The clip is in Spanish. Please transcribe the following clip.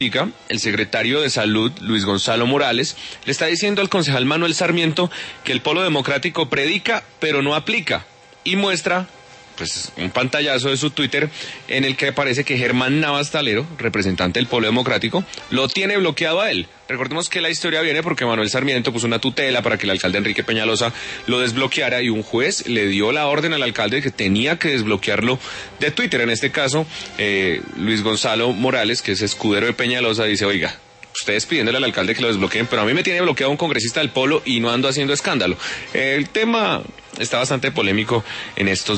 El secretario de Salud, Luis Gonzalo Morales, le está diciendo al concejal Manuel Sarmiento que el Polo Democrático predica, pero no aplica, y muestra pues un pantallazo de su Twitter en el que aparece que Germán Navas Talero, representante del Polo Democrático, lo tiene bloqueado a él. Recordemos que la historia viene porque Manuel Sarmiento puso una tutela para que el alcalde Enrique Peñalosa lo desbloqueara y un juez le dio la orden al alcalde de que tenía que desbloquearlo de Twitter. En este caso, Luis Gonzalo Morales, que es escudero de Peñalosa, dice, oiga, ustedes pidiéndole al alcalde que lo desbloqueen, pero a mí me tiene bloqueado un congresista del Polo y no ando haciendo escándalo. El tema está bastante polémico en estos